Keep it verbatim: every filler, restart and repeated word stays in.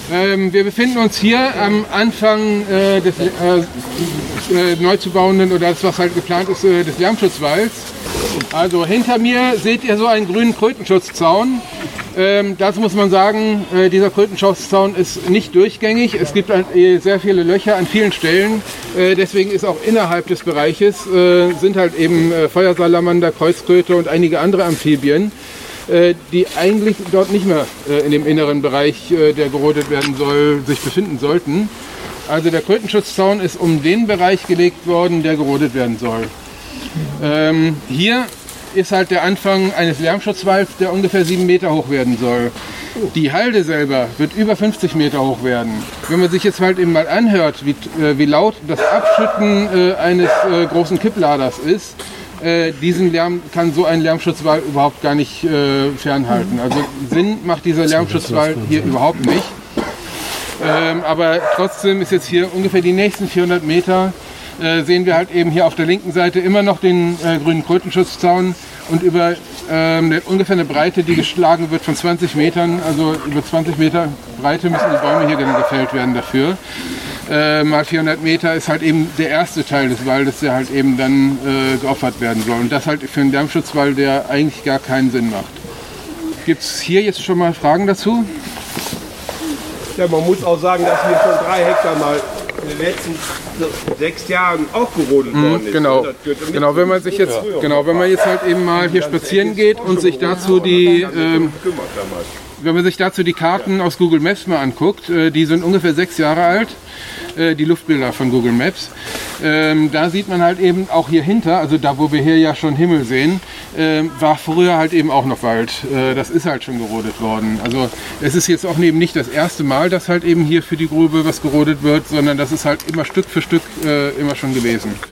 Ähm, wir befinden uns hier am Anfang äh, des äh, äh, neu zu bauenden, oder das, was halt geplant ist, äh, des Lärmschutzwalds. Also hinter mir seht ihr so einen grünen Krötenschutzzaun. Ähm, dazu muss man sagen, äh, dieser Krötenschutzzaun ist nicht durchgängig. Es gibt halt, äh, sehr viele Löcher an vielen Stellen. Äh, deswegen ist auch innerhalb des Bereiches äh, sind halt eben äh, Feuersalamander, Kreuzkröte und einige andere Amphibien, äh, die eigentlich dort nicht mehr äh, in dem inneren Bereich, äh, der gerodet werden soll, sich befinden sollten. Also der Krötenschutzzaun ist um den Bereich gelegt worden, der gerodet werden soll. Ähm, hier ist halt der Anfang eines Lärmschutzwalds, der ungefähr sieben Meter hoch werden soll. Die Halde selber wird über fünfzig Meter hoch werden. Wenn man sich jetzt halt eben mal anhört, wie, äh, wie laut das Abschütten äh, eines äh, großen Kippladers ist, äh, diesen Lärm kann so ein Lärmschutzwald überhaupt gar nicht äh, fernhalten. Also Sinn macht dieser Lärmschutzwald hier überhaupt nicht. Ähm, aber trotzdem ist jetzt hier ungefähr die nächsten vierhundert Meter Äh, sehen wir halt eben hier auf der linken Seite immer noch den äh, grünen Krötenschutzzaun und über ähm, eine, ungefähr eine Breite, die geschlagen wird von zwanzig Metern, also über zwanzig Meter Breite müssen die Bäume hier gefällt werden dafür. Äh, mal vierhundert Meter ist halt eben der erste Teil des Waldes, der halt eben dann äh, geopfert werden soll. Und das halt für einen Lärmschutzwald, der eigentlich gar keinen Sinn macht. Gibt es hier jetzt schon mal Fragen dazu? Ja, man muss auch sagen, dass hier schon drei Hektar mal in den letzten sechs Jahren auch gerodet worden ist. Genau, genau, wenn man sich jetzt, genau, wenn man jetzt halt eben mal hier spazieren geht und sich dazu die, ähm, wenn man sich dazu die Karten aus Google Maps mal anguckt, äh, die sind ungefähr sechs Jahre alt, äh, die Luftbilder von Google Maps. Ähm, da sieht man halt eben auch hier hinter, also da wo wir hier ja schon Himmel sehen, äh, war früher halt eben auch noch Wald. Äh, das ist halt schon gerodet worden. Also es ist jetzt auch eben nicht das erste Mal, dass halt eben hier für die Grube was gerodet wird, sondern das ist halt immer Stück für Stück äh, immer schon gewesen.